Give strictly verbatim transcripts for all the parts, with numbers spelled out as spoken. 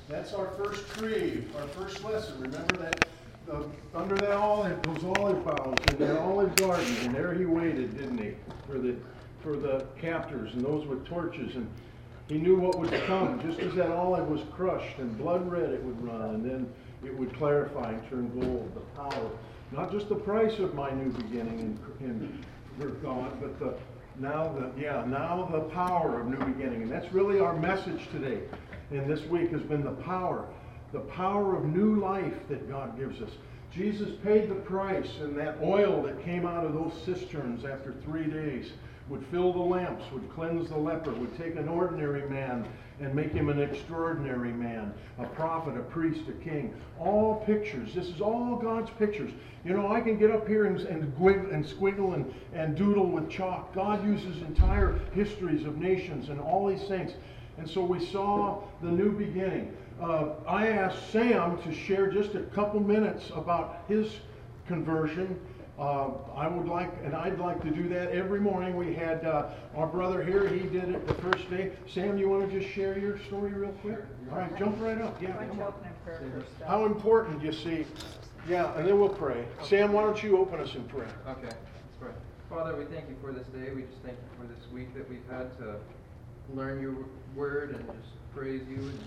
That's our first tree, our first lesson. Remember that uh, under that olive, those olive boughs in that olive garden, and there he waited, didn't he, for the for the captors and those with torches, and he knew what would come. Just as that olive was crushed and blood red, it would run, and then it would clarify and turn gold. The power, not just the price of my new beginning in, in for God, but the now the yeah now the power of new beginning, and that's really our message today. And this week has been the power, the power of new life that God gives us. Jesus paid the price, and that oil that came out of those cisterns after three days would fill the lamps, would cleanse the leper, would take an ordinary man and make him an extraordinary man, a prophet, a priest, a king. All pictures. This is all God's pictures. You know, I can get up here and, and, gwig, and squiggle and, and doodle with chalk. God uses entire histories of nations and all these things. And so we saw the new beginning. Uh, I asked Sam to share just a couple minutes about his conversion. Uh, I would like, and I'd like to do that every morning. We had uh, our brother here, he did it the first day. Sam, you want to just share your story real quick? Sure. All right, jump right up. Yeah, Why don't come you on. open in prayer first? uh, How important, you see. Yeah, and then we'll pray. Sam, why don't you open us in prayer? Okay, let's pray. Father, we thank you for this day. We just thank you for this week that we've had to learn your word and just praise you and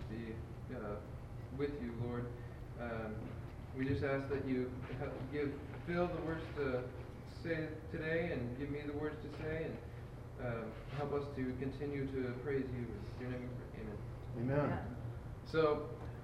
be uh, with you, Lord. Um, we just ask that you have, give Phil the words to say today and give me the words to say, and uh, help us to continue to praise you. In your name we pray. Amen. Amen. So,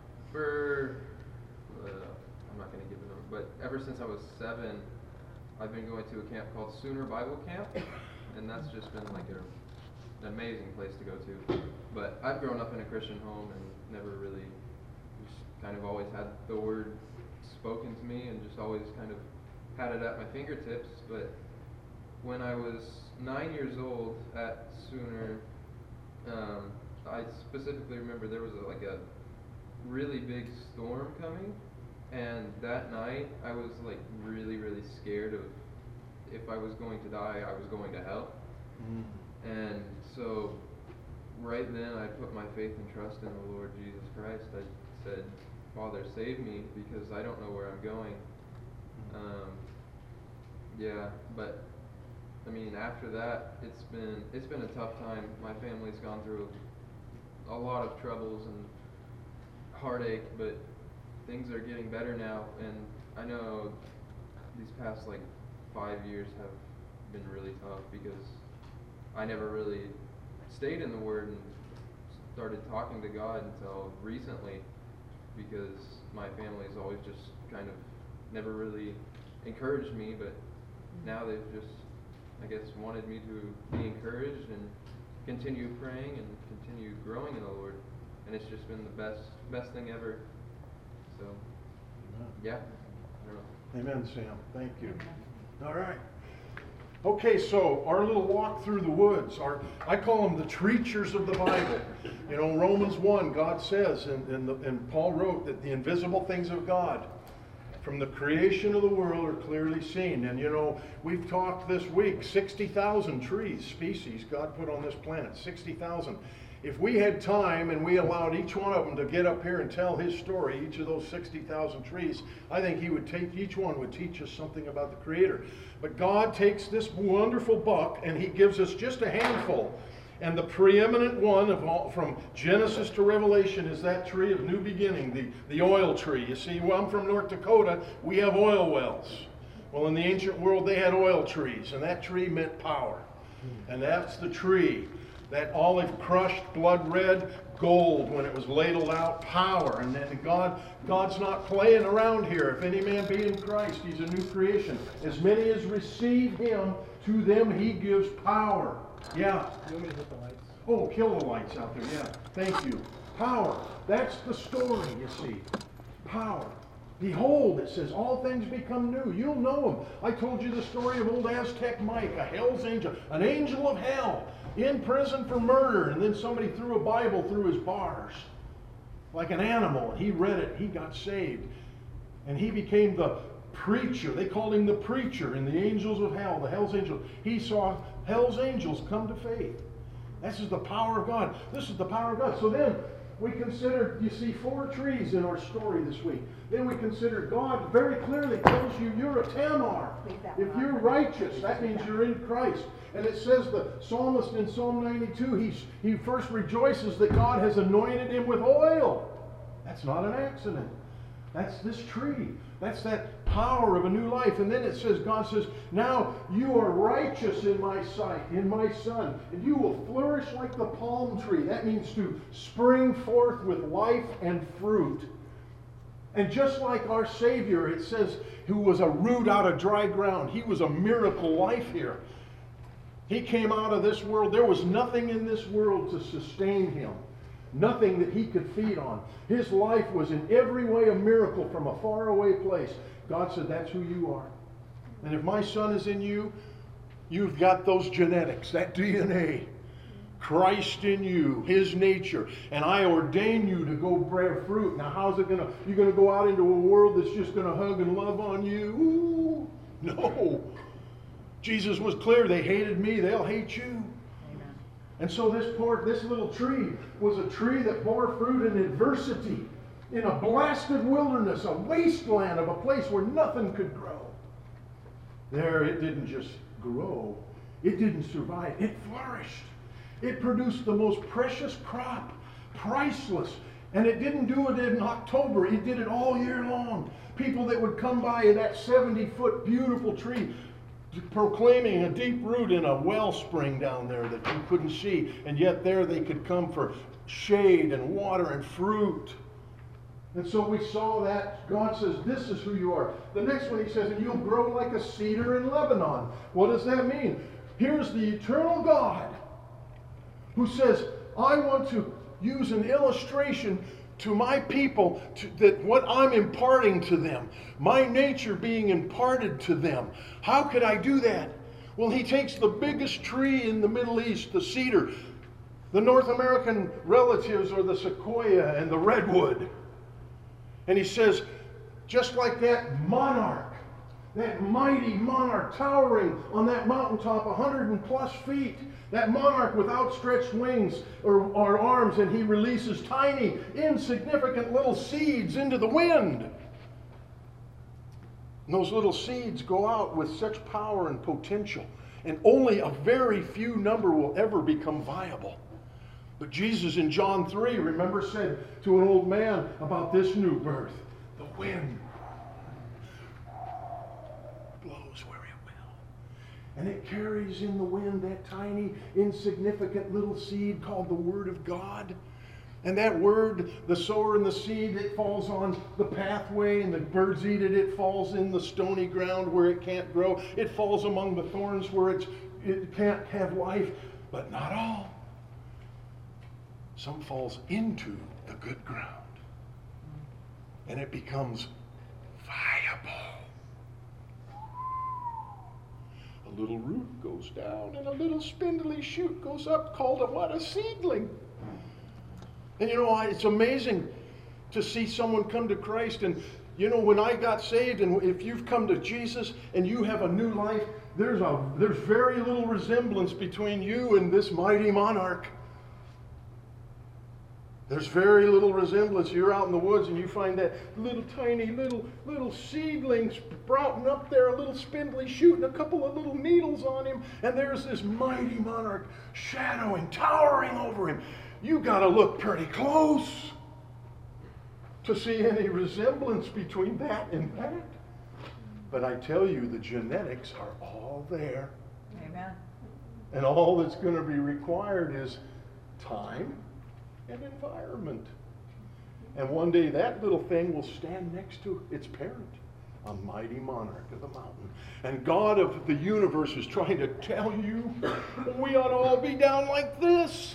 for, uh, I'm not going to give a number, but ever since I was seven, I've been going to a camp called Sooner Bible Camp, and that's just been like a an amazing place to go to. But I've grown up in a Christian home and never really, just kind of always had the word spoken to me and just always kind of had it at my fingertips. But when I was nine years old at Sooner, um, I specifically remember there was a, like a really big storm coming, and that night I was like really, really scared of if I was going to die, I was going to hell. Mm. And so, right then, I put my faith and trust in the Lord Jesus Christ. I said, Father, save me, because I don't know where I'm going. Um, yeah, but, I mean, after that, it's been it's been a tough time. My family's gone through a lot of troubles and heartache, but things are getting better now. And I know these past, like, five years have been really tough, because I never really stayed in the Word and started talking to God until recently, because my family's always just kind of never really encouraged me, but now they've just, I guess, wanted me to be encouraged and continue praying and continue growing in the Lord, and it's just been the best best thing ever. So, yeah. I don't know. Amen, Sam. Thank you. All right. Okay, so our little walk through the woods, our, I call them the treachers of the Bible. You know, Romans one, God says, and, and, the, and Paul wrote that the invisible things of God from the creation of the world are clearly seen. And, you know, we've talked this week, sixty thousand trees, species God put on this planet, sixty thousand. If we had time and we allowed each one of them to get up here and tell his story, each of those sixty thousand trees, I think he would take, each one would teach us something about the Creator. But God takes this wonderful buck and he gives us just a handful. And the preeminent one of all, from Genesis to Revelation, is that tree of new beginning, the, the oil tree. You see, well, I'm from North Dakota, we have oil wells. Well, in the ancient world, they had oil trees, and that tree meant power. And that's the tree. That olive crushed, blood red, gold when it was ladled out, power. And then God, God's not playing around here. If any man be in Christ, he's a new creation. As many as receive him, to them he gives power. Yeah. You want me to hit the lights? Oh, kill the lights out there. Yeah. Thank you. Power. That's the story, you see. Power. Behold, it says, all things become new. You'll know them. I told you the story of old Aztec Mike, a hell's angel, an angel of hell, in prison for murder, and then somebody threw a Bible through his bars like an animal, and he read it. He got saved, and he became the preacher. They called him the preacher in the angels of hell, the hell's angels. He saw hell's angels come to faith. This is the power of God. This is the power of God. So then we considered, you see, four trees in our story this week. Then we considered God very clearly tells you you're a Tamar. If you're righteous, that means you're in Christ. And it says the psalmist in Psalm ninety-two, he's, he first rejoices that God has anointed him with oil. That's not an accident. That's this tree. That's that power of a new life. And then it says, God says, now you are righteous in my sight, in my Son, and you will flourish like the palm tree. That means to spring forth with life and fruit. And just like our Savior, it says, who was a root out of dry ground. He was a miracle life here. He came out of this world. There was nothing in this world to sustain him. Nothing that he could feed on. His life was in every way a miracle from a faraway place. God said, that's who you are. And if my Son is in you, you've got those genetics, that D N A. Christ in you, his nature. And I ordain you to go bear fruit. Now how's it going to, you're going to go out into a world that's just going to hug and love on you? Ooh, no. Jesus was clear. They hated me. They'll hate you. And so this poor, this little tree was a tree that bore fruit in adversity, in a blasted wilderness, a wasteland of a place where nothing could grow. There it didn't just grow. It didn't survive. It flourished. It produced the most precious crop, priceless. And it didn't do it in October. It did it all year long. People that would come by that seventy-foot beautiful tree proclaiming a deep root in a wellspring down there that you couldn't see, and yet there they could come for shade and water and fruit. And so we saw that. God says, this is who you are. The next one he says, and you'll grow like a cedar in Lebanon. What does that mean? Here's the eternal God who says, I want to use an illustration to my people, to, that what I'm imparting to them, my nature being imparted to them. How could I do that? Well, he takes the biggest tree in the Middle East, the cedar. The North American relatives are the sequoia and the redwood. And he says, just like that monarch, that mighty monarch towering on that mountaintop a hundred and plus feet, that monarch with outstretched wings or, or arms, and he releases tiny, insignificant little seeds into the wind. And those little seeds go out with such power and potential, and only a very few number will ever become viable. But Jesus in John three, remember, said to an old man about this new birth, the wind blows where it will. And it carries in the wind that tiny, insignificant little seed called the Word of God. And that word, the sower and the seed, it falls on the pathway and the birds eat it. It falls in the stony ground where it can't grow. It falls among the thorns where it's, it can't have life, but not all. Some falls into the good ground. And it becomes viable. A little root goes down and a little spindly shoot goes up called a what? A seedling. And you know, it's amazing to see someone come to Christ. And you know, when I got saved, and if you've come to Jesus and you have a new life, there's a there's very little resemblance between you and this mighty monarch. There's very little resemblance. You're out in the woods and you find that little tiny little little seedling sprouting up there, a little spindly shoot and a couple of little needles on him, and there's this mighty monarch shadowing, towering over him. You got to look pretty close to see any resemblance between that and that. But I tell you, the genetics are all there. Amen. And all that's going to be required is time and environment. And one day that little thing will stand next to its parent, a mighty monarch of the mountain. And God of the universe is trying to tell you, we ought to all be down like this.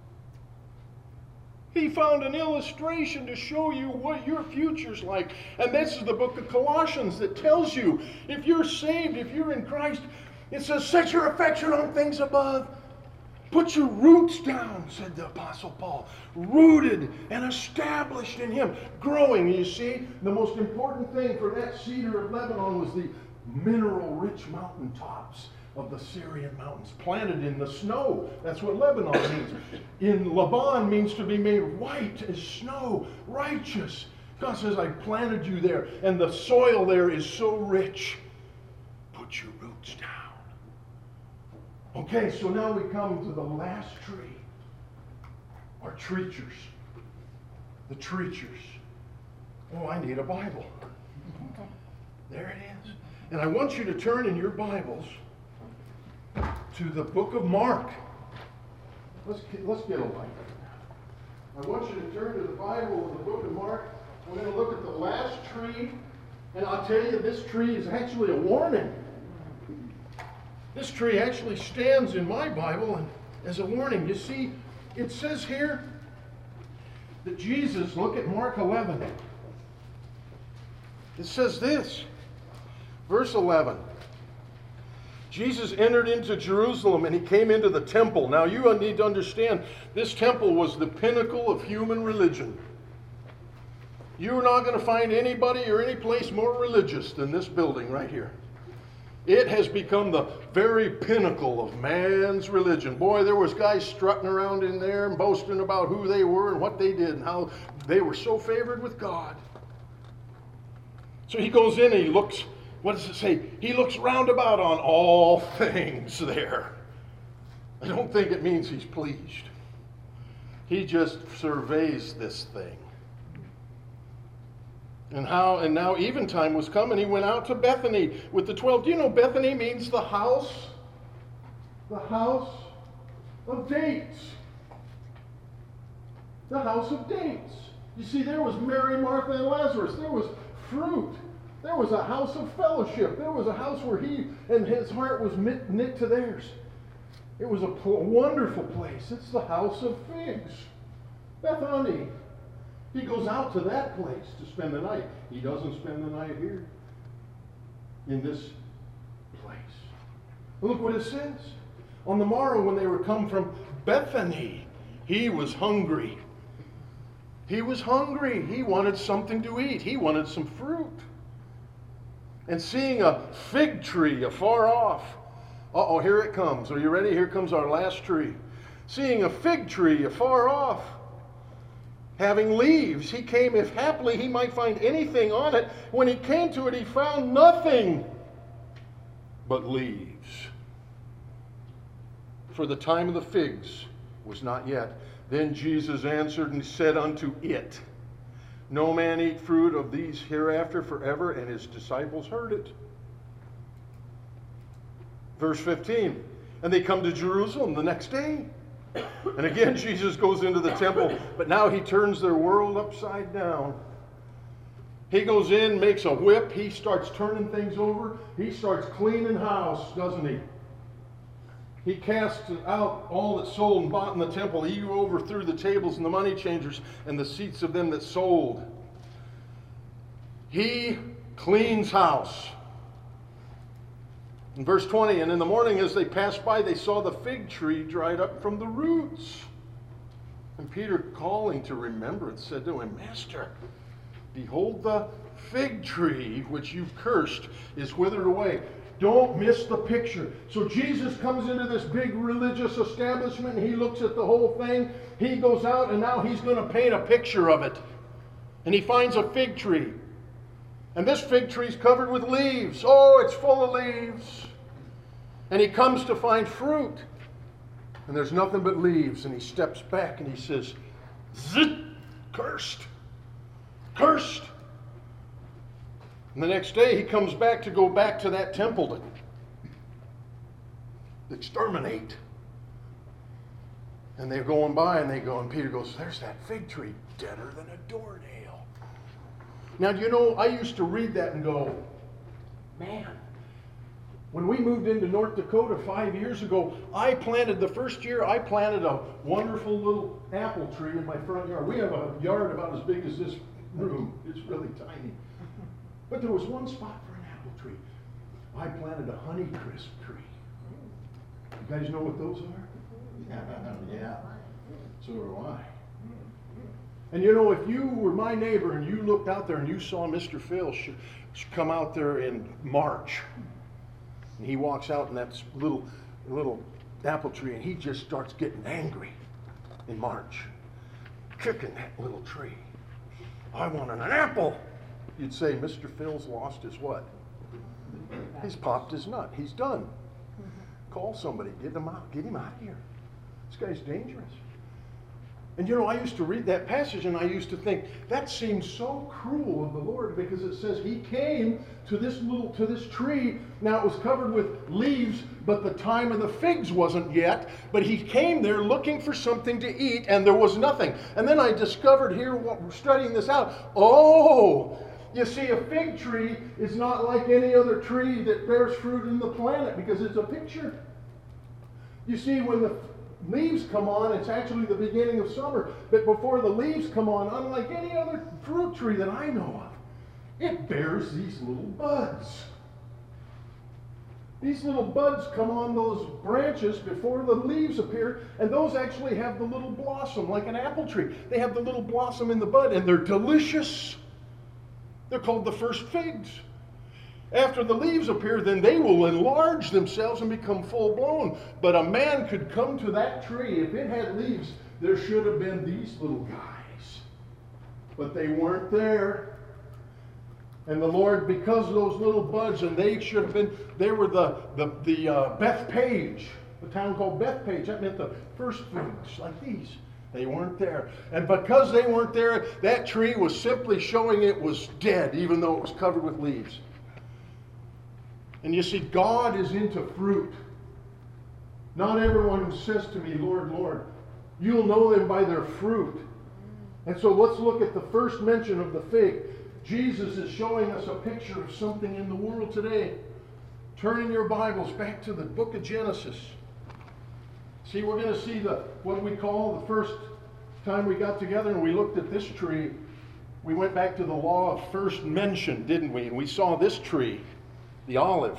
He found an illustration to show you what your future's like. And this is the book of Colossians that tells you, if you're saved, if you're in Christ, it says, set your affection on things above. Put your roots down, said the Apostle Paul. Rooted and established in Him. Growing, you see. The most important thing for that cedar of Lebanon was the mineral-rich mountaintops of the Syrian mountains, planted in the snow. That's what Lebanon means. In Laban means to be made white as snow, righteous. God says, I planted you there, and the soil there is so rich. Put your roots down. Okay, so now we come to the last tree. Our treachers. The treachers. Oh, I need a Bible. There it is. And I want you to turn in your Bibles to the book of Mark. Let's, let's get a light. I want you to turn to the Bible in the book of Mark. We're going to look at the last tree. And I'll tell you, this tree is actually a warning. This tree actually stands in my Bible and as a warning. You see, it says here that Jesus, look at Mark eleven. It says this, verse eleven. Jesus entered into Jerusalem and he came into the temple. Now you need to understand, this temple was the pinnacle of human religion. You're not going to find anybody or any place more religious than this building right here. It has become the very pinnacle of man's religion. Boy, there was guys strutting around in there and boasting about who they were and what they did and how they were so favored with God. So he goes in and he looks, what does it say? He looks round about on all things there. I don't think it means he's pleased. He just surveys this thing. And how, and now eventime was come, and he went out to Bethany with the twelve. Do you know Bethany means the house? The house of dates. The house of dates. You see, there was Mary, Martha, and Lazarus. There was fruit. There was a house of fellowship. There was a house where he and his heart was knit, knit to theirs. It was a wonderful place. It's the house of figs. Bethany. He goes out to that place to spend the night. He doesn't spend the night here in this place. Look what it says. On the morrow when they were come from Bethany, he was hungry. He was hungry. He wanted something to eat. He wanted some fruit. And seeing a fig tree afar off. Uh-oh, here it comes. Are you ready? Here comes our last tree. Seeing a fig tree afar off, having leaves, he came if haply he might find anything on it. When he came to it, he found nothing but leaves. For the time of the figs was not yet. Then Jesus answered and said unto it, No man eat fruit of these hereafter forever. And his disciples heard it. Verse fifteen, and they come to Jerusalem the next day. And again, Jesus goes into the temple, but now he turns their world upside down. He goes in, makes a whip, he starts turning things over, he starts cleaning house, doesn't he? He casts out all that's sold and bought in the temple. He overthrew the tables and the money changers and the seats of them that sold. He cleans house. In verse twenty, and in the morning as they passed by, they saw the fig tree dried up from the roots. And Peter, calling to remembrance, said to him, Master, behold, the fig tree which you've cursed is withered away. Don't miss the picture. So Jesus comes into this big religious establishment, and he looks at the whole thing. He goes out, and now he's going to paint a picture of it. And he finds a fig tree. And this fig tree is covered with leaves. Oh, it's full of leaves. And he comes to find fruit. And there's nothing but leaves. And he steps back and he says, Zit! Cursed! Cursed! And the next day he comes back to go back to that temple to exterminate. And they're going by and they go, and Peter goes, there's that fig tree, deader than a doornail. Now, do you know, I used to read that and go, man, when we moved into North Dakota five years ago, I planted, the first year, I planted a wonderful little apple tree in my front yard. We have a yard about as big as this room. It's really tiny. But there was one spot for an apple tree. I planted a Honeycrisp tree. You guys know what those are? Yeah, yeah. So do I. And you know, if you were my neighbor and you looked out there and you saw Mister Phil sh- come out there in March, And he walks out in that little, little apple tree, and he just starts getting angry in March, kicking that little tree. I want an apple. You'd say, Mister Phil's lost his what? He's popped his nut. He's done. Call somebody. Get him out. Get him out of here. This guy's dangerous. And you know, I used to read that passage and I used to think, that seems so cruel of the Lord, because it says he came to this little, to this tree. Now it was covered with leaves, but the time of the figs wasn't yet. But he came there looking for something to eat, and there was nothing. And then I discovered here, studying this out, oh, you see, a fig tree is not like any other tree that bears fruit in the planet, because it's a picture. You see, when the leaves come on, it's actually the beginning of summer. But before the leaves come on, unlike any other fruit tree that I know of, it bears these little buds. These little buds come on those branches before the leaves appear, and those actually have the little blossom, like an apple tree. They have the little blossom in the bud, and they're delicious. They're called the first figs. After the leaves appear, then they will enlarge themselves and become full-blown. But a man could come to that tree. If it had leaves, there should have been these little guys. But they weren't there. And the Lord, because of those little buds, and they should have been, they were the, the, the uh, Bethpage, the town called Bethpage. That meant the first figs, like these. They weren't there. And because they weren't there, that tree was simply showing it was dead, even though it was covered with leaves. And you see, God is into fruit. Not everyone who says to me, Lord, Lord, you'll know them by their fruit. And so let's look at the first mention of the fig. Jesus is showing us a picture of something in the world today. Turn in your Bibles back to the book of Genesis. See, we're going to see the what we call the first time we got together and we looked at this tree. We went back to the law of first mention, didn't we? And we saw this tree, the olive,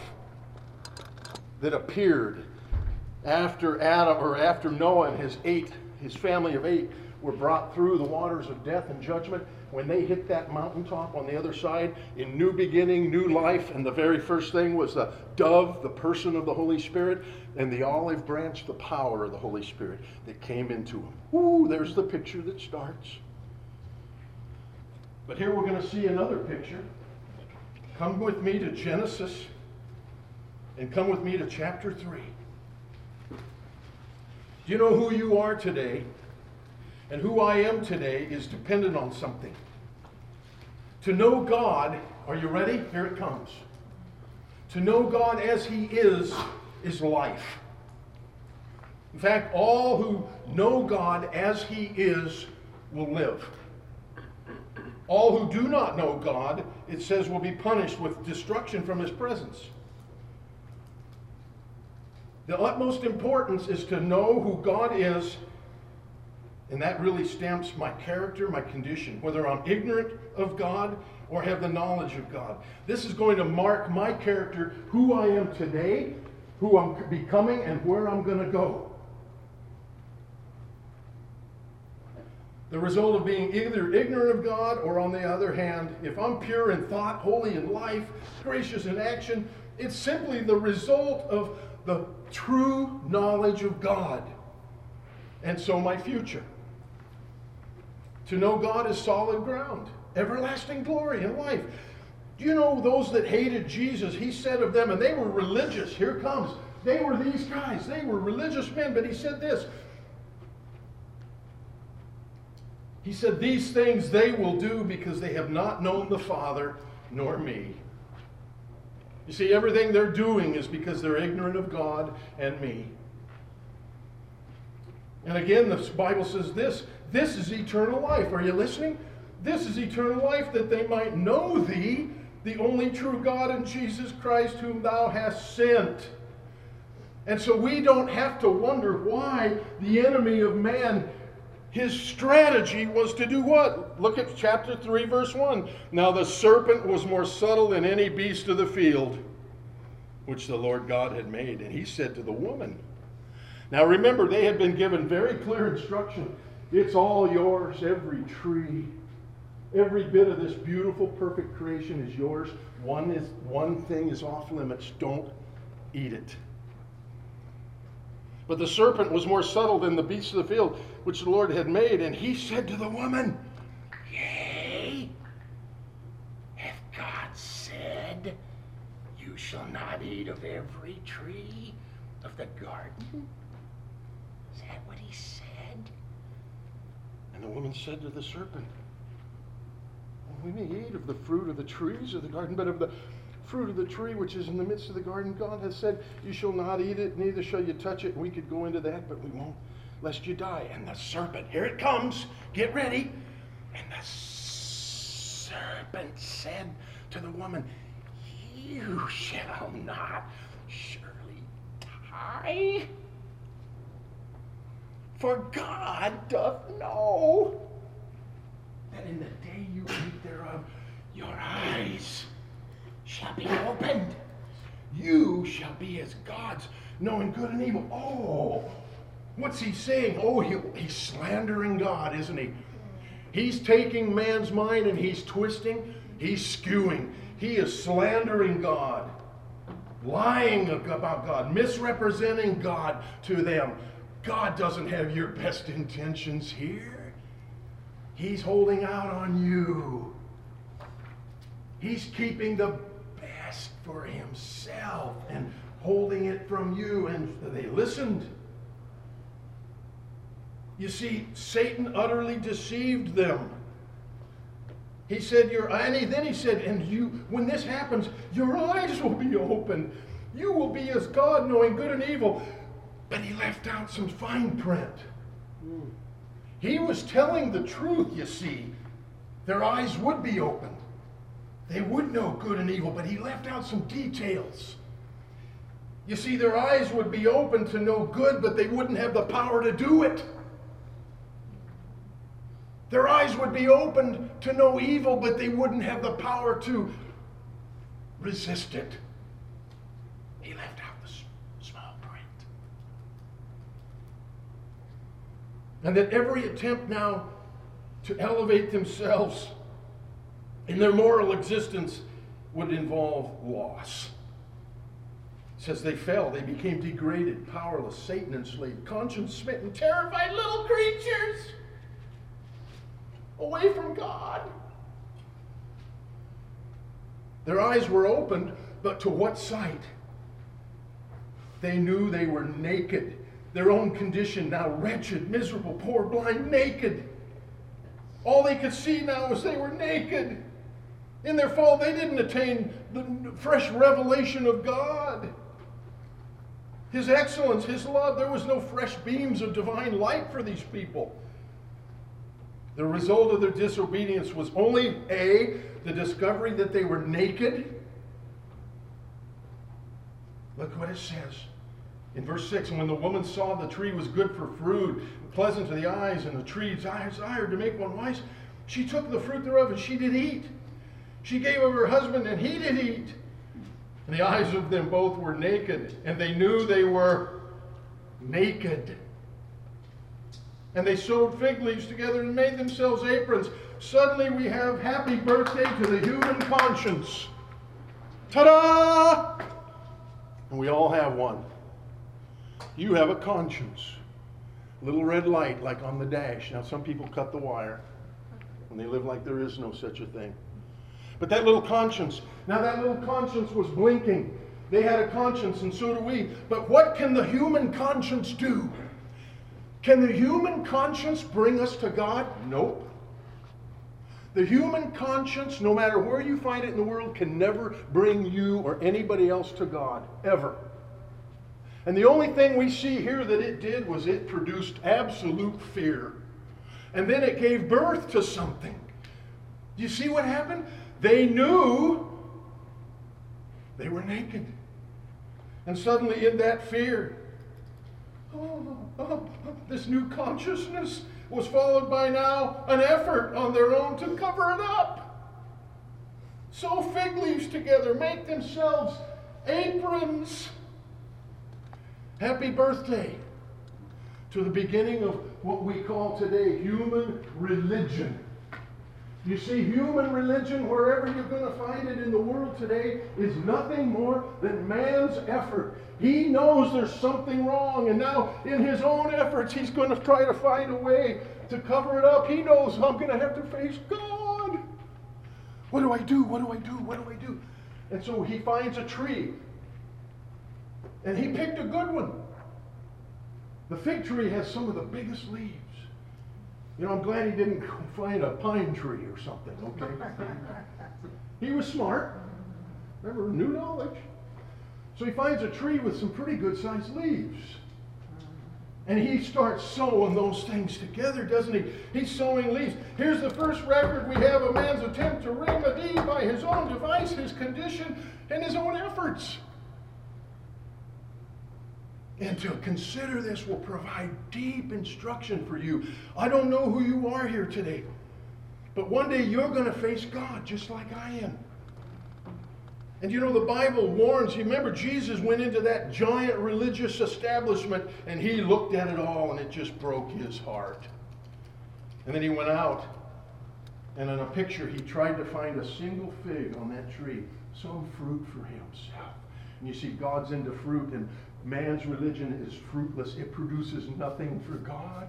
that appeared after Adam, or after Noah and his eight, his family of eight, were brought through the waters of death and judgment. When they hit that mountaintop on the other side, in new beginning, new life, and the very first thing was the dove, the person of the Holy Spirit, and the olive branch, the power of the Holy Spirit that came into them. Ooh, there's the picture that starts. But here we're going to see another picture. Come with me to Genesis, and come with me to chapter three. Do you know who you are today? And who I am today is dependent on something. To know God, are you ready? Here it comes. To know God as He is, is life. In fact, all who know God as He is will live. All who do not know God, it says, will be punished with destruction from His presence. The utmost importance is to know who God is, and that really stamps my character, my condition, whether I'm ignorant of God or have the knowledge of God. This is going to mark my character, who I am today, who I'm becoming, and where I'm going to go. The result of being either ignorant of God, or on the other hand, if I'm pure in thought, holy in life, gracious in action, it's simply the result of the true knowledge of God. And so my future. To know God is solid ground, everlasting glory in life. Do you know those that hated Jesus, He said of them, and they were religious, here it comes, they were these guys, they were religious men, but He said this. He said, these things they will do because they have not known the Father nor me. You see, everything they're doing is because they're ignorant of God and me. And again, the Bible says this, this is eternal life. Are you listening? This is eternal life, that they might know Thee, the only true God, and Jesus Christ, whom Thou hast sent. And so we don't have to wonder why the enemy of man, his strategy was to do what? Look at chapter three, verse one. Now the serpent was more subtle than any beast of the field, which the Lord God had made. And he said to the woman. Now remember, they had been given very clear instruction. It's all yours, every tree. Every bit of this beautiful, perfect creation is yours. One is one thing is off limits. Don't eat it. But the serpent was more subtle than the beasts of the field, which the Lord had made, and he said to the woman, Yea, hath God said, You shall not eat of every tree of the garden? Is that what he said? And the woman said to the serpent, We may eat of the fruit of the trees of the garden, but of the fruit of the tree which is in the midst of the garden, God has said, You shall not eat it, neither shall you touch it. And we could go into that, but we won't, lest you die. And the serpent, here it comes, get ready. And the serpent said to the woman, You shall not surely die. For God doth know that in the day you eat thereof, your eyes shall be opened. You shall be as gods, knowing good and evil. Oh, what's he saying? Oh, he, he's slandering God, isn't he? He's taking man's mind and he's twisting, he's skewing. He is slandering God, lying about God, misrepresenting God to them. God doesn't have your best intentions here. He's holding out on you. He's keeping the best for himself and holding it from you. And they listened. You see, Satan utterly deceived them. He said, your, and he, then he said, and you, when this happens, your eyes will be opened. You will be as God, knowing good and evil. But he left out some fine print. Mm. He was telling the truth, you see. Their eyes would be opened. They would know good and evil, but he left out some details. You see, their eyes would be open to know good, but they wouldn't have the power to do it. Their eyes would be opened to know evil, but they wouldn't have the power to resist it. He left out the small print. And that every attempt now to elevate themselves in their moral existence would involve loss. It says they fell, they became degraded, powerless, Satan enslaved, conscience smitten, terrified little creatures away from God. Their eyes were opened, but to what sight? They knew they were naked. Their own condition now wretched, miserable, poor, blind, naked. All they could see now was they were naked. In their fall, they didn't attain the fresh revelation of God. His excellence, His love. There was no fresh beams of divine light for these people. The result of their disobedience was only A, the discovery that they were naked. Look what it says in verse six. And when the woman saw the tree was good for fruit, pleasant to the eyes, and the tree desired to make one wise, she took the fruit thereof and she did eat. She gave of her husband and he did eat. And the eyes of them both were naked, and they knew they were naked. And they sewed fig leaves together and made themselves aprons. Suddenly we have happy birthday to the human conscience. Ta-da! And we all have one. You have a conscience. Little red light like on the dash. Now some people cut the wire and they live like there is no such a thing. But that little conscience, now that little conscience was blinking. They had a conscience and so do we. But what can the human conscience do? Can the human conscience bring us to God? Nope. The human conscience, no matter where you find it in the world, can never bring you or anybody else to God, ever. And the only thing we see here that it did was it produced absolute fear. And then it gave birth to something. Do you see what happened? They knew they were naked. And suddenly in that fear, oh, oh, this new consciousness was followed by now an effort on their own to cover it up. Sew fig leaves together, make themselves aprons. Happy birthday to the beginning of what we call today human religion. You see, human religion, wherever you're going to find it in the world today, is nothing more than man's effort. He knows there's something wrong, and now in his own efforts, he's going to try to find a way to cover it up. He knows, I'm going to have to face God. What do I do? What do I do? What do I do? And so he finds a tree. And he picked a good one. The fig tree has some of the biggest leaves. You know, I'm glad he didn't find a pine tree or something, okay? He was smart. Remember, new knowledge. So he finds a tree with some pretty good sized leaves. And he starts sewing those things together, doesn't he? He's sewing leaves. Here's the first record we have of man's attempt to remedy by his own device, his condition, and his own efforts. And to consider this will provide deep instruction for you. I don't know who you are here today, but one day you're going to face God just like I am. And you know, the Bible warns, you remember Jesus went into that giant religious establishment and he looked at it all and it just broke his heart. And then he went out and in a picture he tried to find a single fig on that tree, some fruit for himself. And you see, God's into fruit, and man's religion is fruitless. It produces nothing for God.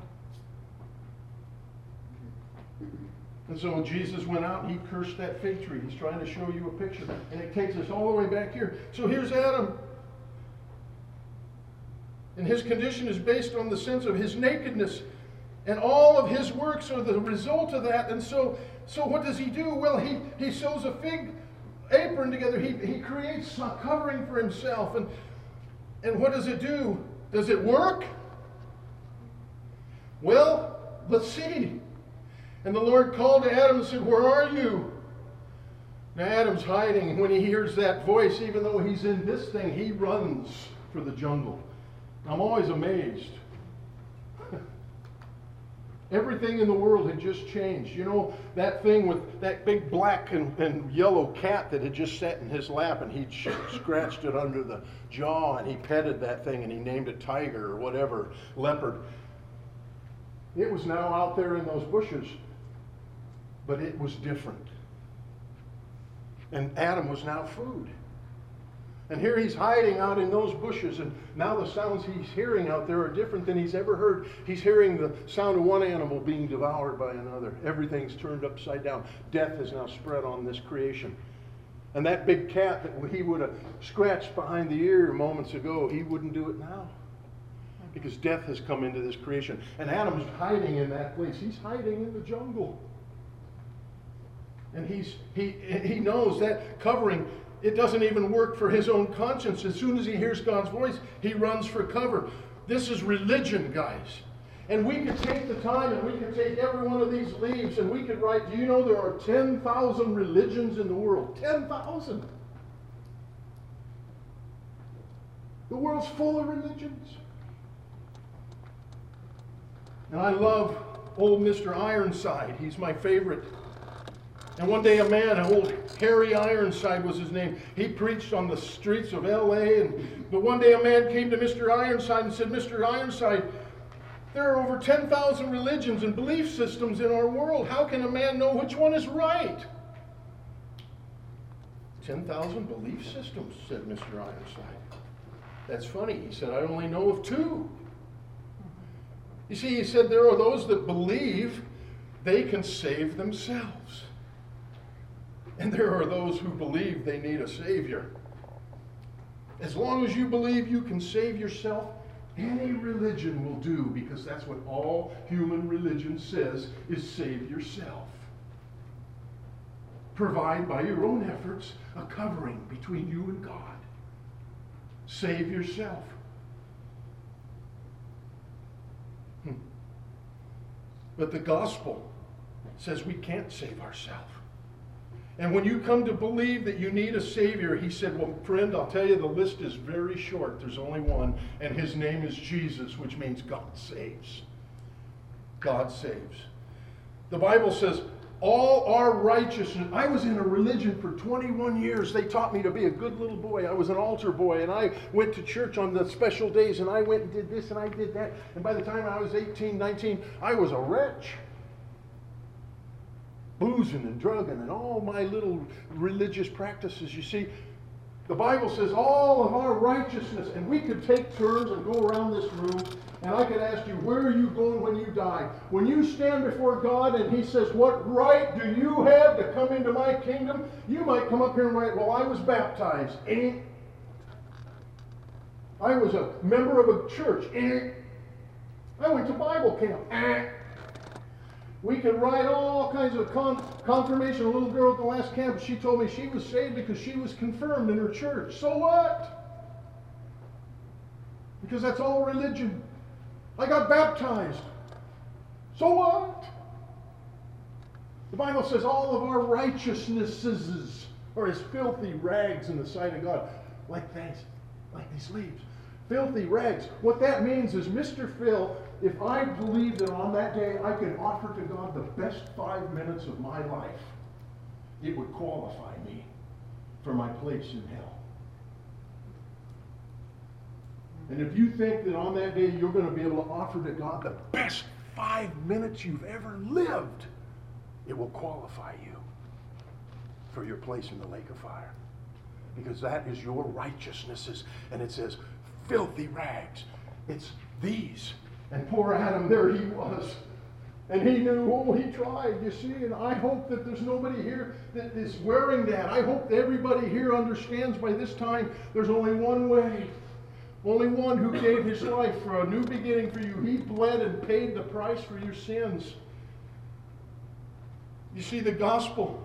And so Jesus went out and he cursed that fig tree. He's trying to show you a picture. And it takes us all the way back here. So here's Adam. And his condition is based on the sense of his nakedness. And all of his works are the result of that. And so, so what does he do? Well, he, he sews a fig apron together. He, he creates a covering for himself. And, and what does it do? Does it work? Well, let's see. And the Lord called to Adam and said, where are you? Now Adam's hiding, and when he hears that voice, even though he's in this thing, he runs for the jungle. I'm always amazed. Everything in the world had just changed. You know, that thing with that big black and, and yellow cat that had just sat in his lap, and he scratched it under the jaw, and he petted that thing, and he named it Tiger or whatever, leopard. It was now out there in those bushes, but it was different. And Adam was now food. And here he's hiding out in those bushes, and now the sounds he's hearing out there are different than he's ever heard. He's hearing the sound of one animal being devoured by another. Everything's turned upside down. Death has now spread on this creation. And that big cat that he would have scratched behind the ear moments ago, he wouldn't do it now. Because death has come into this creation. And Adam's hiding in that place. He's hiding in the jungle. And he's he he knows that covering, it doesn't even work for his own conscience. As soon as he hears God's voice, he runs for cover. This is religion, guys. And we could take the time and we could take every one of these leaves and we could write, do you know there are ten thousand religions in the world? ten thousand. The world's full of religions. And I love old Mister Ironside. He's my favorite. And one day a man, old Harry Ironside was his name, he preached on the streets of L A. And, but one day a man came to Mister Ironside and said, Mister Ironside, there are over ten thousand religions and belief systems in our world. How can a man know which one is right? ten thousand belief systems, said Mister Ironside. That's funny. He said, I only know of two. You see, he said, there are those that believe they can save themselves. And there are those who believe they need a Savior. As long as you believe you can save yourself, any religion will do, because that's what all human religion says, is save yourself. Provide by your own efforts a covering between you and God. Save yourself. Hmm. But the gospel says we can't save ourselves. And when you come to believe that you need a Savior, he said, well, friend, I'll tell you, the list is very short. There's only one, and his name is Jesus, which means God saves. God saves. The Bible says, all our righteousness. I was in a religion for twenty-one years. They taught me to be a good little boy. I was an altar boy, and I went to church on the special days, and I went and did this, and I did that. And by the time I was eighteen, nineteen, I was a wretch. boozing and drugging and all my little religious practices. You see, the Bible says all of our righteousness, and we could take turns and go around this room, and I could ask you, where are you going when you die? When you stand before God and He says, what right do you have to come into my kingdom? You might come up here and write, well, I was baptized. Eh? I was a member of a church. Eh? I went to Bible camp. Eh? We could write all kinds of con confirmation. A little girl at the last camp, she told me she was saved because she was confirmed in her church. So what? Because that's all religion. I got baptized. So what? The Bible says all of our righteousnesses are as filthy rags in the sight of God. Like these, like these leaves. Filthy rags. What that means is, Mister Phil, if I believe that on that day I can offer to God the best five minutes of my life, it would qualify me for my place in hell. And if you think that on that day you're going to be able to offer to God the best five minutes you've ever lived, it will qualify you for your place in the lake of fire. Because that is your righteousnesses. And it says, filthy rags. It's these. And poor Adam, there he was. And he knew, oh, he tried, you see. And I hope that there's nobody here that is wearing that. I hope that everybody here understands by this time there's only one way. Only one who gave his life for a new beginning for you. He bled and paid the price for your sins. You see, the gospel.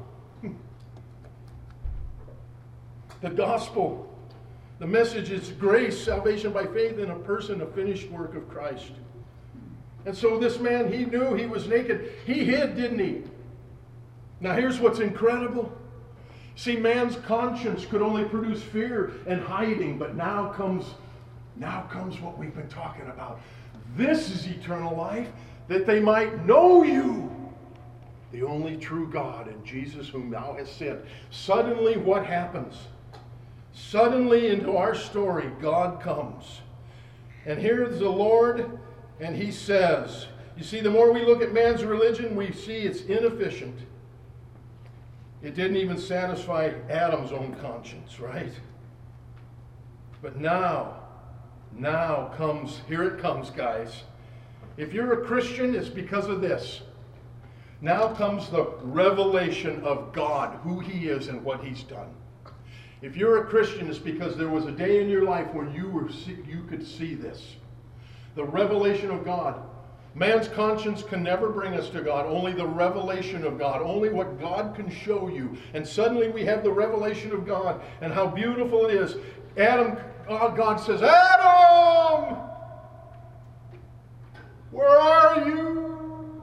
The gospel. The message is grace, salvation by faith in a person, a finished work of Christ. And so this man, he knew he was naked. He hid, didn't he? Now here's what's incredible. See, man's conscience could only produce fear and hiding, but now comes, now comes what we've been talking about. This is eternal life, that they might know you, the only true God, and Jesus whom thou hast sent. Suddenly what happens? Suddenly into our story, God comes. And here's the Lord, and He says, you see, the more we look at man's religion, we see it's inefficient. It didn't even satisfy Adam's own conscience, right? But now, now comes, here it comes, guys. If you're a Christian, it's because of this. Now comes the revelation of God, who He is and what He's done. If you're a Christian, it's because there was a day in your life when you were you could see this. The revelation of God. Man's conscience can never bring us to God. Only the revelation of God. Only what God can show you. And suddenly we have the revelation of God. And how beautiful it is. Adam, oh, God says, Adam! Where are you?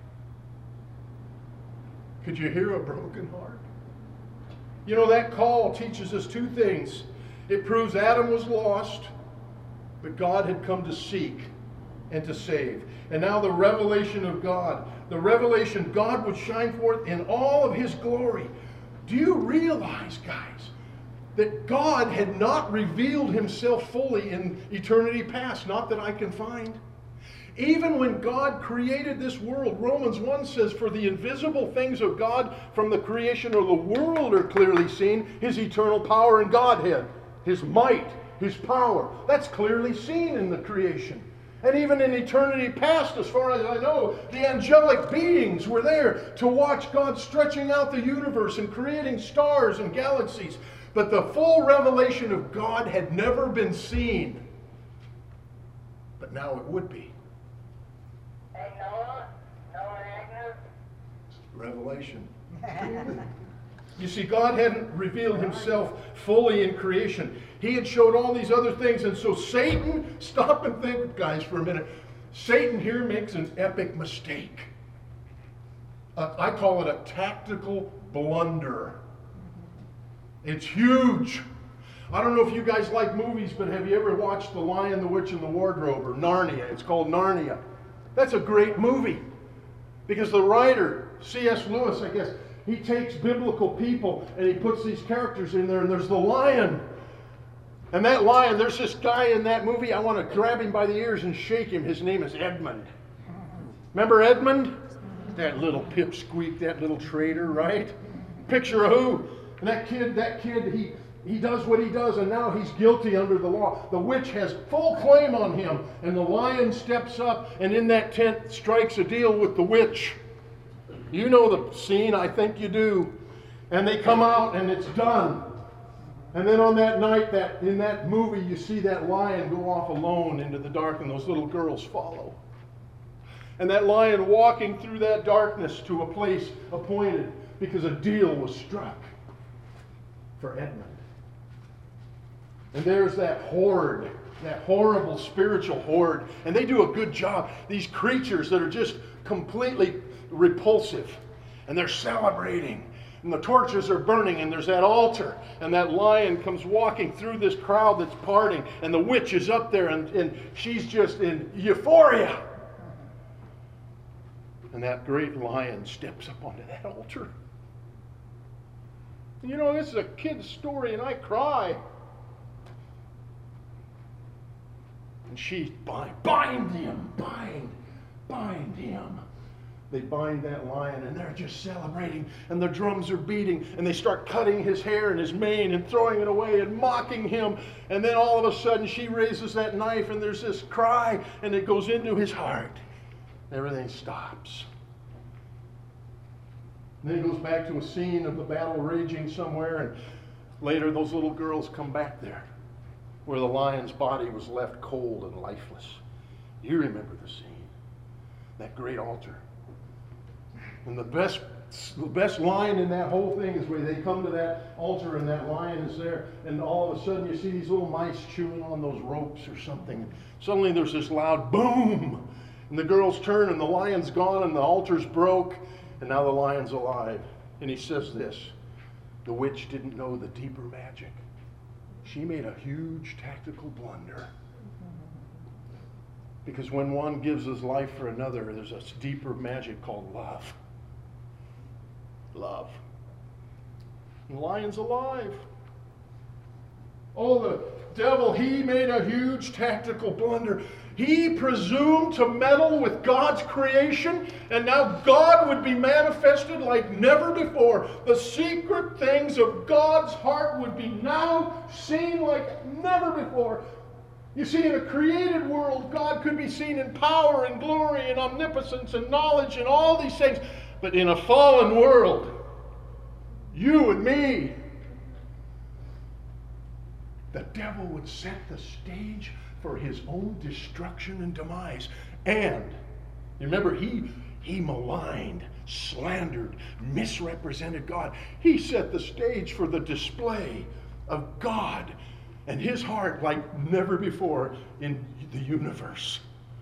Could you hear a broken heart? You know, that call teaches us two things. It proves Adam was lost, but God had come to seek and to save. And now the revelation of God. The revelation God would shine forth in all of His glory. Do you realize, guys, that God had not revealed Himself fully in eternity past? Not that I can find. Even when God created this world, Romans one says, for the invisible things of God from the creation of the world are clearly seen, His eternal power and Godhead, His might, His power. That's clearly seen in the creation. And even in eternity past, as far as I know, the angelic beings were there to watch God stretching out the universe and creating stars and galaxies. But the full revelation of God had never been seen. But now it would be. Hey, Noah, Noah Agnew. Revelation. You see, God hadn't revealed Himself fully in creation. He had showed all these other things. And so Satan, stop and think, guys, for a minute. Satan here makes an epic mistake. Uh, I call it a tactical blunder. It's huge. I don't know if you guys like movies, but have you ever watched The Lion, the Witch, and the Wardrobe, or Narnia? It's called Narnia. That's a great movie. Because the writer, C S Lewis, I guess, he takes biblical people and he puts these characters in there, and there's the lion. And that lion, there's this guy in that movie, I want to grab him by the ears and shake him. His name is Edmund. Remember Edmund? That little pipsqueak, that little traitor, right? Picture of who? And that kid, that kid, he, he does what he does, and now he's guilty under the law. The witch has full claim on him, and the lion steps up, and in that tent strikes a deal with the witch. You know the scene, I think you do. And they come out, and it's done. And then on that night, that in that movie, you see that lion go off alone into the dark, and those little girls follow. And that lion walking through that darkness to a place appointed because a deal was struck for Edmund. And there's that horde, that horrible spiritual horde. And they do a good job. These creatures that are just completely repulsive. And they're celebrating. And the torches are burning, and there's that altar, and that lion comes walking through this crowd that's parting, and the witch is up there, and, and she's just in euphoria. And that great lion steps up onto that altar. And you know, this is a kid's story, and I cry. And she bind, bind him, bind, bind him. They bind that lion, and they're just celebrating, and the drums are beating, and they start cutting his hair and his mane and throwing it away and mocking him. And then all of a sudden she raises that knife, and there's this cry, and it goes into his heart. Everything stops. And then it goes back to a scene of the battle raging somewhere, and later those little girls come back there where the lion's body was left cold and lifeless. You remember the scene, that great altar. And the best, the best line in that whole thing is where they come to that altar and that lion is there, and all of a sudden you see these little mice chewing on those ropes or something. Suddenly there's this loud boom, and the girls turn, and the lion's gone, and the altar's broke, and now the lion's alive. And he says this: the witch didn't know the deeper magic. She made a huge tactical blunder. Because when one gives his life for another, there's a deeper magic called love. Love. And the lion's alive. Oh, the devil, he made a huge tactical blunder. He presumed to meddle with God's creation, and now God would be manifested like never before. The secret things of God's heart would be now seen like never before. You see, in a created world, God could be seen in power and glory and omnipotence and knowledge and all these things. But in a fallen world, you and me, the devil would set the stage for his own destruction and demise. And, you remember, he, he maligned, slandered, misrepresented God. He set the stage for the display of God and his heart like never before in the universe.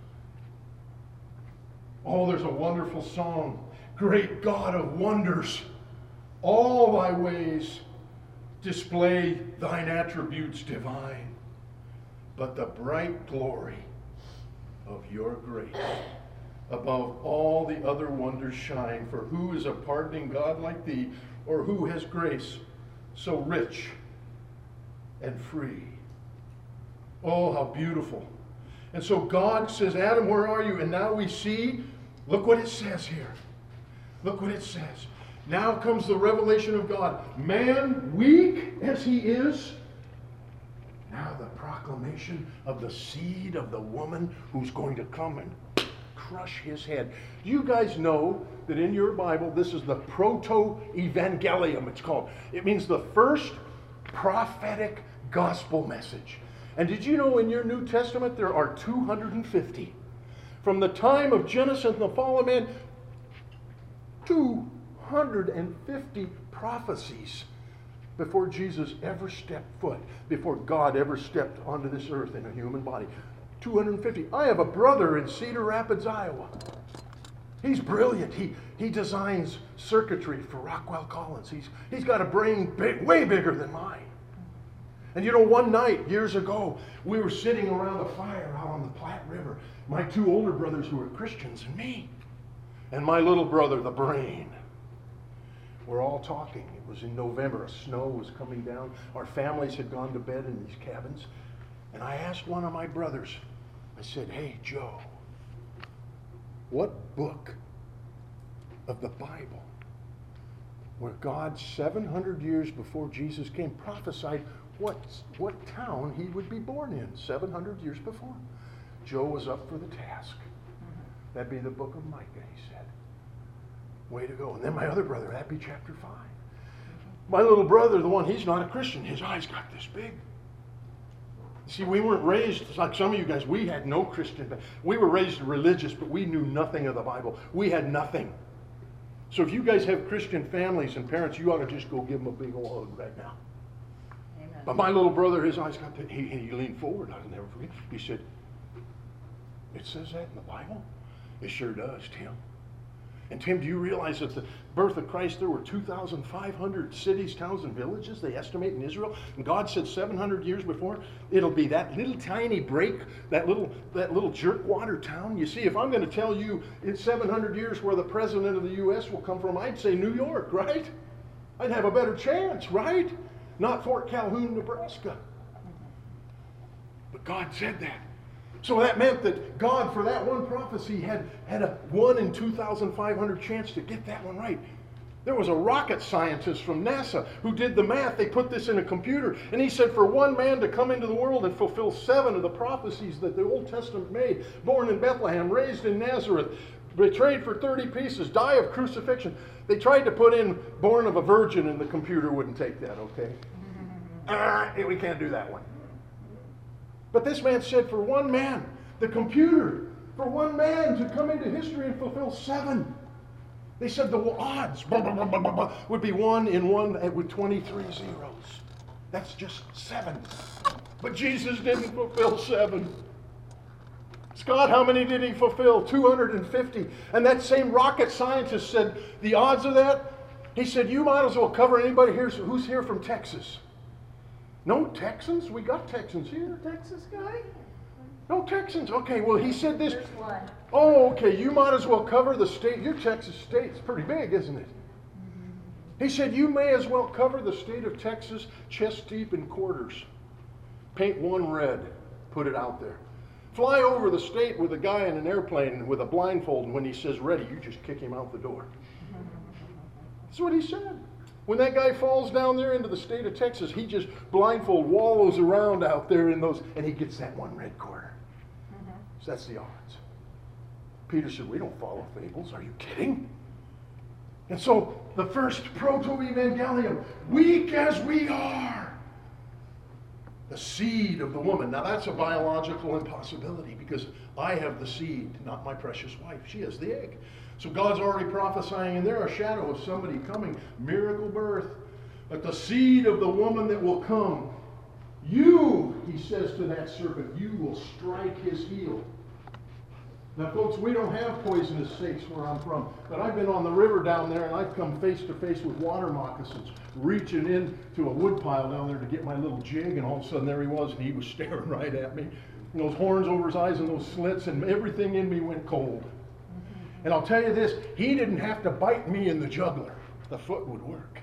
Oh, there's a wonderful song. Great God of wonders, all thy ways display thine attributes divine, but the bright glory of your grace above all the other wonders shine. For who is a pardoning God like thee, or who has grace so rich and free? Oh, how beautiful. And so God says, Adam, where are you? And now we see, look what it says here. Look what it says. Now comes the revelation of God. Man, weak as he is, now the proclamation of the seed of the woman who's going to come and crush his head. You guys know that in your Bible, this is the proto-evangelium, it's called. It means the first prophetic gospel message. And did you know in your New Testament there are two hundred fifty? From the time of Genesis and the fall of man, two hundred fifty prophecies before Jesus ever stepped foot, before God ever stepped onto this earth in a human body. two hundred fifty. I have a brother in Cedar Rapids, Iowa. He's brilliant. He, he designs circuitry for Rockwell Collins. He's, he's got a brain big, way bigger than mine. And you know, one night, years ago, we were sitting around a fire out on the Platte River. My two older brothers who were Christians and me. And my little brother, the brain. We're all talking. It was in November. Snow was coming down. Our families had gone to bed in these cabins. And I asked one of my brothers, I said, hey, Joe, what book of the Bible, where God, seven hundred years before Jesus came, prophesied what, what town he would be born in, seven hundred years before. Joe was up for the task. That'd be the book of Micah, he said. Way to go. And then my other brother, that'd be chapter five. My little brother, the one, he's not a Christian. His eyes got this big. See, we weren't raised like some of you guys. We had no Christian. We were raised religious, but we knew nothing of the Bible. We had nothing. So if you guys have Christian families and parents, you ought to just go give them a big old hug right now. Amen. But my little brother, his eyes got that. He, he leaned forward. I'll never forget. He said, "It says that in the Bible?" It sure does, Tim. And Tim, do you realize that the birth of Christ, there were two thousand five hundred cities, towns, and villages, they estimate, in Israel? And God said seven hundred years before, it'll be that little tiny break, that little that little jerkwater town. You see, if I'm going to tell you in seven hundred years where the president of the U S will come from, I'd say New York, right? I'd have a better chance, right? Not Fort Calhoun, Nebraska. But God said that. So that meant that God, for that one prophecy, had, had a one in two thousand five hundred chance to get that one right. There was a rocket scientist from NASA who did the math. They put this in a computer. And he said for one man to come into the world and fulfill seven of the prophecies that the Old Testament made, born in Bethlehem, raised in Nazareth, betrayed for thirty pieces, die of crucifixion. They tried to put in born of a virgin and the computer wouldn't take that, okay? Ah, we can't do that one. But this man said for one man, the computer, for one man to come into history and fulfill seven. They said the odds blah, blah, blah, blah, blah, blah, would be one in one with twenty-three zeros. That's just seven. But Jesus didn't fulfill seven. Scott, how many did he fulfill? two hundred fifty. And that same rocket scientist said the odds of that, he said, you might as well cover anybody here who's here from Texas. No Texans? We got Texans here. Texas guy? No Texans. Okay, well, he said this. There's one. Oh, okay, you might as well cover the state. Your Texas state's pretty big, isn't it? He said, you may as well cover the state of Texas chest deep in quarters. Paint one red. Put it out there. Fly over the state with a guy in an airplane with a blindfold, and when he says ready, you just kick him out the door. That's what he said. When that guy falls down there into the state of Texas, he just blindfold wallows around out there in those, and he gets that one red quarter. Mm-hmm. So that's the odds. Peter said, we don't follow fables. Are you kidding? And so the first proto-evangelium, weak as we are, the seed of the woman. Now that's a biological impossibility because I have the seed, not my precious wife. She has the egg. So God's already prophesying, and there a shadow of somebody coming, miracle birth. But the seed of the woman that will come, you, he says to that serpent, you will strike his heel. Now, folks, we don't have poisonous snakes where I'm from, but I've been on the river down there, and I've come face to face with water moccasins, reaching into a wood pile down there to get my little jig, and all of a sudden there he was, and he was staring right at me. And those horns over his eyes and those slits, and everything in me went cold. And I'll tell you this, he didn't have to bite me in the jugular. The foot would work.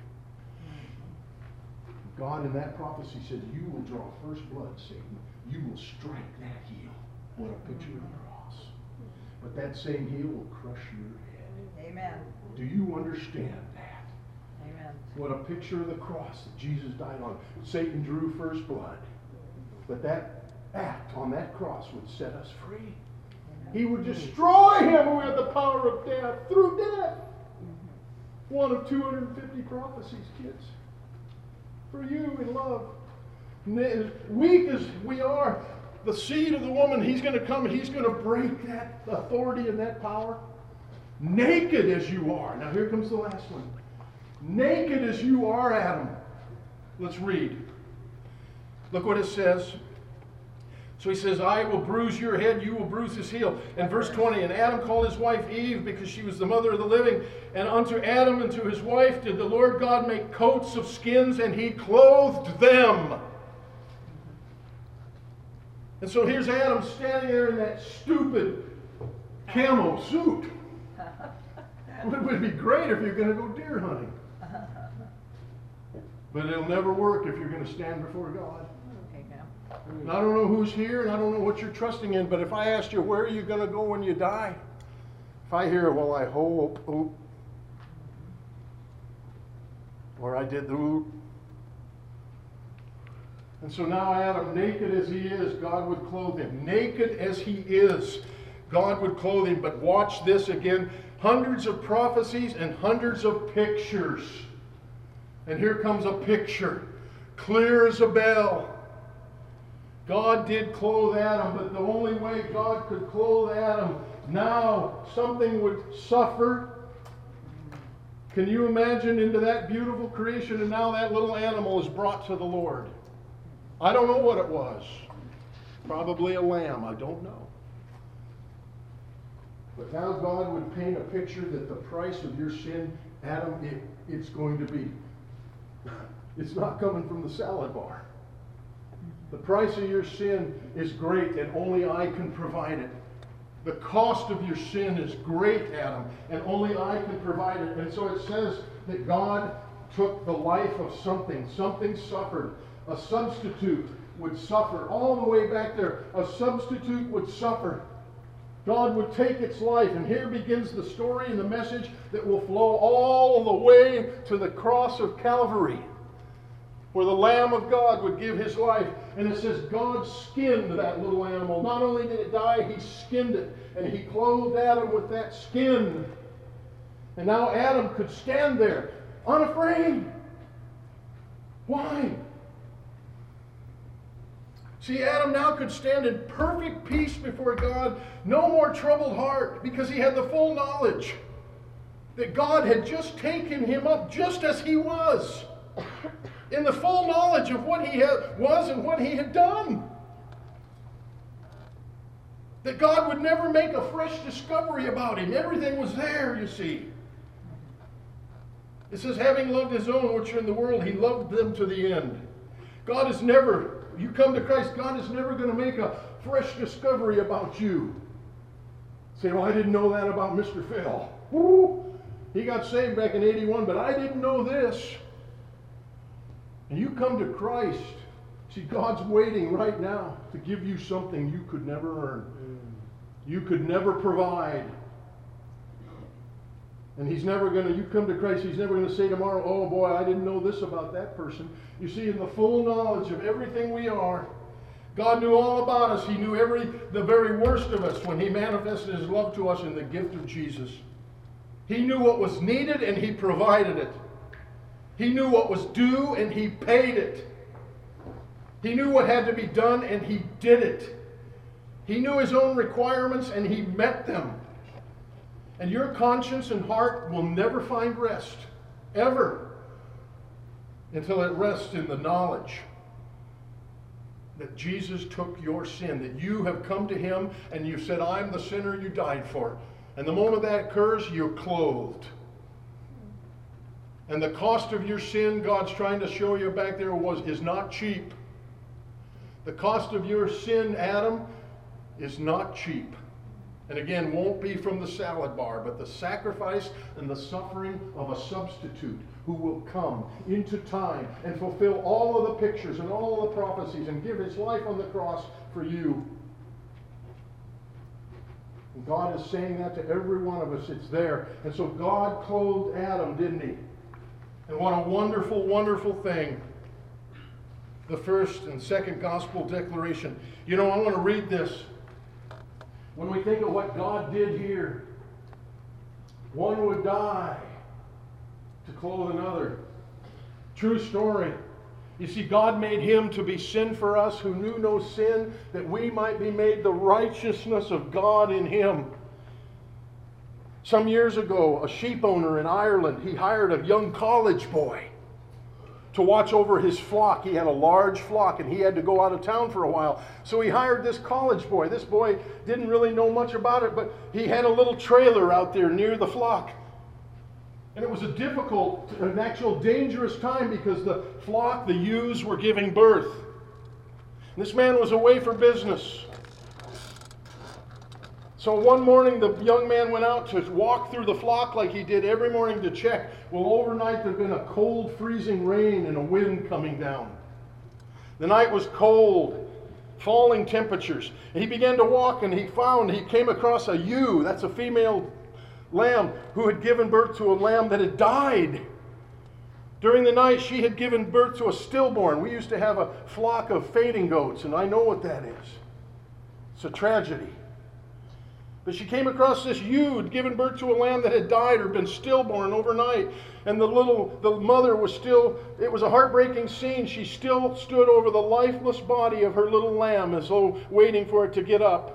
God in that prophecy said, you will draw first blood, Satan. You will strike that heel. What a picture of the cross. But that same heel will crush your head. Amen. Do you understand that? Amen. What a picture of the cross that Jesus died on. Satan drew first blood. But that act on that cross would set us free. He would destroy him who had the power of death through death. One of two hundred fifty prophecies, kids. For you in love. As weak as we are, the seed of the woman, he's going to come, he's going to break that authority and that power. Naked as you are. Now here comes the last one. Naked as you are, Adam. Let's read. Look what it says. So he says, I will bruise your head, you will bruise his heel. And verse twenty, and Adam called his wife Eve because she was the mother of the living. And unto Adam and to his wife did the Lord God make coats of skins, and he clothed them. And so here's Adam standing there in that stupid camo suit. It would be great if you're going to go deer hunting. But it'll never work if you're going to stand before God. And I don't know who's here, and I don't know what you're trusting in, but if I asked you, where are you going to go when you die? If I hear, well, I hope, oh, Or I did the... And so now Adam, naked as he is, God would clothe him. Naked as he is, God would clothe him. But watch this again. Hundreds of prophecies and hundreds of pictures. And here comes a picture. Clear as a bell. God did clothe Adam, but the only way God could clothe Adam, now something would suffer. Can you imagine into that beautiful creation, and now that little animal is brought to the Lord? I don't know what it was. Probably a lamb, I don't know. But now God would paint a picture that the price of your sin, Adam, it, it's going to be. It's not coming from the salad bar. The price of your sin is great, and only I can provide it. The cost of your sin is great, Adam, and only I can provide it. And so it says that God took the life of something. Something suffered. A substitute would suffer. All the way back there, a substitute would suffer. God would take its life, and here begins the story and the message that will flow all the way to the cross of Calvary, where the Lamb of God would give his life. And it says God skinned that little animal. Not only did it die, he skinned it. And he clothed Adam with that skin. And now Adam could stand there, unafraid. Why? See, Adam now could stand in perfect peace before God, no more troubled heart, because he had the full knowledge that God had just taken him up just as he was, in the full knowledge of what he had, was and what he had done. That God would never make a fresh discovery about him. Everything was there, you see. It says, having loved his own which are in the world, he loved them to the end. God is never... You come to Christ, God is never going to make a fresh discovery about you. Say, well, I didn't know that about Mister Phil. Woo! He got saved back in eighty-one, but I didn't know this. And you come to Christ. See, God's waiting right now to give you something you could never earn. You could never provide. And he's never going to, you come to Christ, he's never going to say tomorrow, oh boy, I didn't know this about that person. You see, in the full knowledge of everything we are, God knew all about us. He knew every the very worst of us when he manifested his love to us in the gift of Jesus. He knew what was needed and he provided it. He knew what was due and he paid it. He knew what had to be done and he did it. He knew his own requirements and he met them. And your conscience and heart will never find rest, ever, until it rests in the knowledge that Jesus took your sin, that you have come to him and you said, I'm the sinner you died for. And the moment that occurs, you're clothed. And the cost of your sin, God's trying to show you back there, was is not cheap. The cost of your sin, Adam, is not cheap. And again, won't be from the salad bar, but the sacrifice and the suffering of a substitute who will come into time and fulfill all of the pictures and all of the prophecies and give his life on the cross for you. And God is saying that to every one of us. It's there. And so God clothed Adam, didn't he? And what a wonderful, wonderful thing. The first and second gospel declaration. You know, I want to read this. When we think of what God did here, one would die to clothe another. True story. You see, God made him to be sin for us who knew no sin, that we might be made the righteousness of God in him. Some years ago, a sheep owner in Ireland, he hired a young college boy to watch over his flock. He had a large flock and he had to go out of town for a while. So he hired this college boy. This boy didn't really know much about it, but he had a little trailer out there near the flock. And it was a difficult, an actual dangerous time because the flock, the ewes, were giving birth. And this man was away for business. So one morning the young man went out to walk through the flock like he did every morning to check. Well, overnight there had been a cold, freezing rain and a wind coming down. The night was cold, falling temperatures. And he began to walk and he found, he came across a ewe, that's a female lamb, who had given birth to a lamb that had died. During the night, she had given birth to a stillborn. We used to have a flock of fainting goats, and I know what that is. It's a tragedy. But she came across this ewe, had given birth to a lamb that had died or been stillborn overnight. And the little, the mother was still, it was a heartbreaking scene. She still stood over the lifeless body of her little lamb as though waiting for it to get up.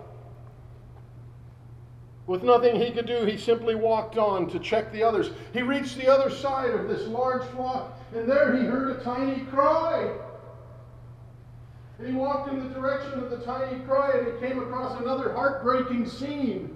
With nothing he could do, he simply walked on to check the others. He reached the other side of this large flock, and there he heard a tiny cry. And he walked in the direction of the tiny cry, and he came across another heartbreaking scene.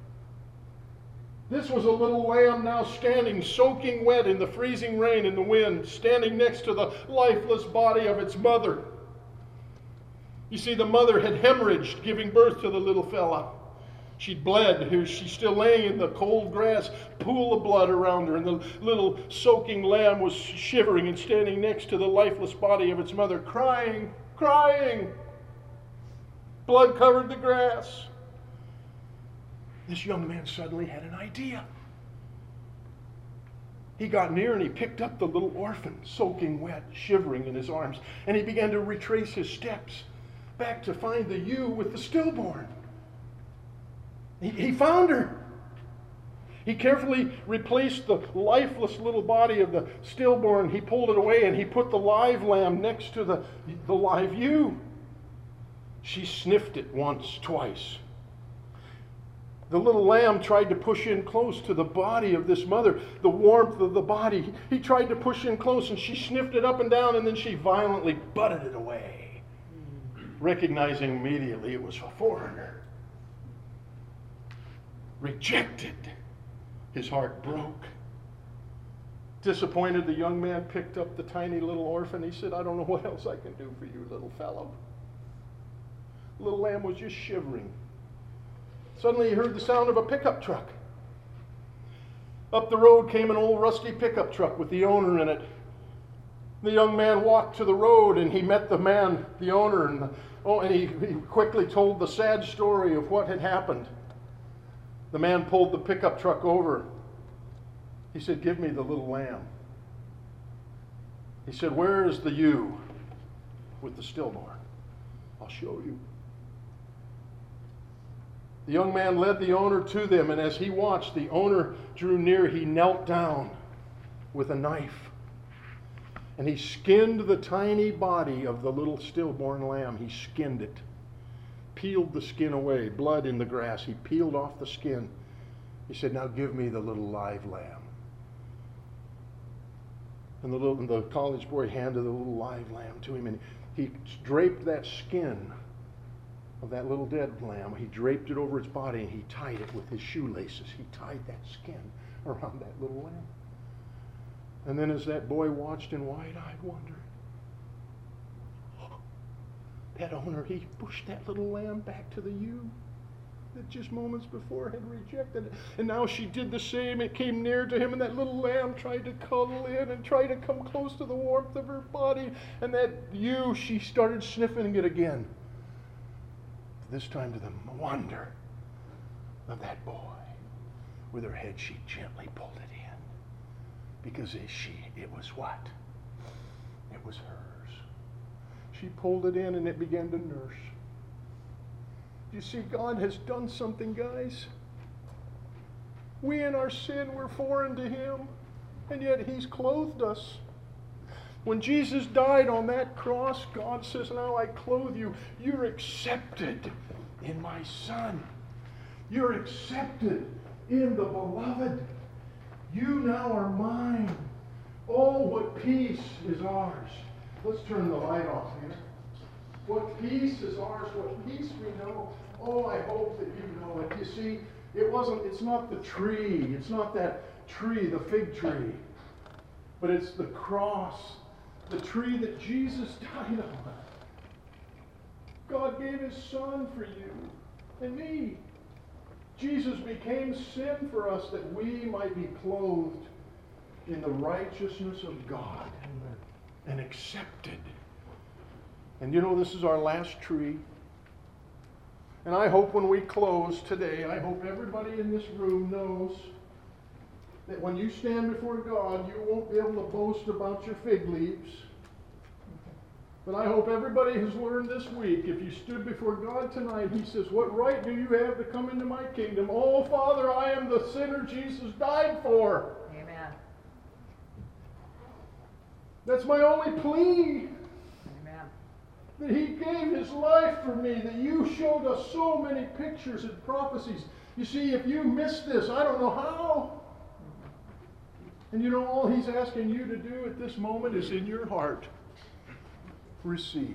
This was a little lamb now standing soaking wet in the freezing rain and the wind, standing next to the lifeless body of its mother. You see, the mother had hemorrhaged, giving birth to the little fella. She'd bled. She's still laying in the cold grass, pool of blood around her, and the little soaking lamb was shivering and standing next to the lifeless body of its mother, crying, crying. Blood covered the grass. This young man suddenly had an idea. He got near and he picked up the little orphan, soaking wet, shivering in his arms, and he began to retrace his steps back to find the ewe with the stillborn. He, he found her. He carefully replaced the lifeless little body of the stillborn. He pulled it away and he put the live lamb next to the, the live ewe. She sniffed it once, twice. The little lamb tried to push in close to the body of this mother, the warmth of the body. He tried to push in close, and she sniffed it up and down, and then she violently butted it away, recognizing immediately it was a foreigner. Rejected. His heart broke. Disappointed, the young man picked up the tiny little orphan. He said, "I don't know what else I can do for you, little fellow." The little lamb was just shivering. Suddenly he heard the sound of a pickup truck. Up the road came an old rusty pickup truck with the owner in it. The young man walked to the road and he met the man, the owner, and, the, oh, and he, he quickly told the sad story of what had happened. The man pulled the pickup truck over. He said, "Give me the little lamb." He said, "Where is the ewe with the stillborn? I'll show you." The young man led the owner to them, and as he watched, the owner drew near. He knelt down with a knife, and he skinned the tiny body of the little stillborn lamb. He skinned it, peeled the skin away, blood in the grass. He peeled off the skin. He said, "Now give me the little live lamb." And the, little, and the college boy handed the little live lamb to him, and he draped that skin of that little dead lamb. He draped it over its body, and he tied it with his shoelaces. He tied that skin around that little lamb. And then as that boy watched in wide-eyed wonder, that owner, he pushed that little lamb back to the ewe that just moments before had rejected it. And now she did the same. It came near to him, and that little lamb tried to cuddle in and try to come close to the warmth of her body. And that ewe, she started sniffing it again. This time to the wonder of that boy. With her head, she gently pulled it in. Because it, she, it was what? It was hers. She pulled it in and it began to nurse. You see, God has done something, guys. We in our sin were foreign to Him, and yet He's clothed us. When Jesus died on that cross, God says, "Now I clothe you. You're accepted in my Son. You're accepted in the Beloved. You now are mine." Oh, what peace is ours. Let's turn the light off here. What peace is ours, what peace we know. Oh, I hope that you know it. You see, it wasn't, it's not the tree. It's not that tree, the fig tree. But it's the cross. The tree that Jesus died on. God gave His Son for you and me. Jesus became sin for us that we might be clothed in the righteousness of God and accepted. And you know, this is our last tree. And I hope when we close today, I hope everybody in this room knows that when you stand before God, you won't be able to boast about your fig leaves. But I hope everybody has learned this week, if you stood before God tonight, He says, what right do you have to come into my kingdom? Oh, Father, I am the sinner Jesus died for. Amen. That's my only plea. Amen. That He gave His life for me, that you showed us so many pictures and prophecies. You see, if you missed this, I don't know how. And you know, all He's asking you to do at this moment is in your heart, receive.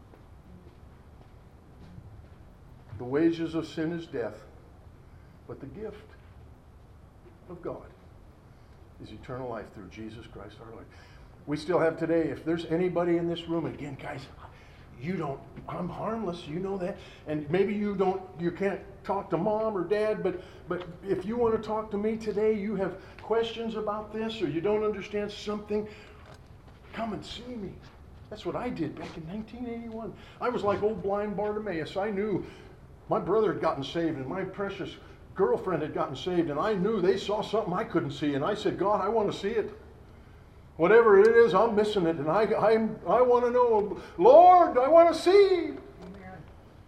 The wages of sin is death, but the gift of God is eternal life through Jesus Christ our Lord. We still have today, if there's anybody in this room, again, guys, you don't, I'm harmless, you know that, and maybe you don't, you can't talk to mom or dad, but, but if you want to talk to me today, you have questions about this, or you don't understand something, come and see me. That's what I did back in nineteen eighty-one. I was like old blind Bartimaeus. I knew my brother had gotten saved and my precious girlfriend had gotten saved, and I knew they saw something I couldn't see, and I said, God, I want to see it. Whatever it is, I'm missing it, and I, I, I want to know, Lord, I want to see. Amen.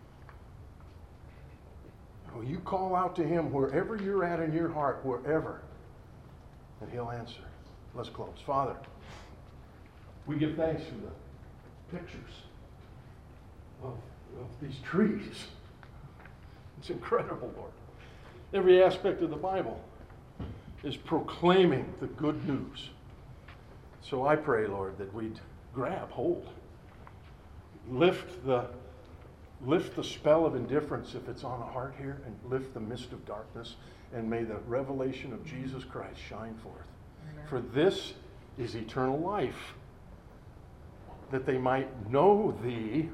Oh, you call out to Him wherever you're at in your heart, wherever, and He'll answer. Let's close. Father, we give thanks for the pictures of, of these trees. It's incredible, Lord. Every aspect of the Bible is proclaiming the good news. So I pray, Lord, that we'd grab hold, lift the, lift the spell of indifference if it's on a heart here, and lift the mist of darkness, and may the revelation of Jesus Christ shine forth. Amen. For this is eternal life, that they might know Thee,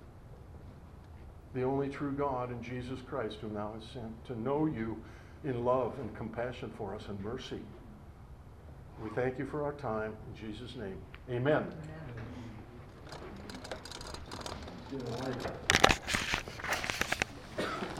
the only true God, and Jesus Christ, whom Thou hast sent, to know You in love and compassion for us and mercy. We thank You for our time. In Jesus' name, amen. Amen. Get a light.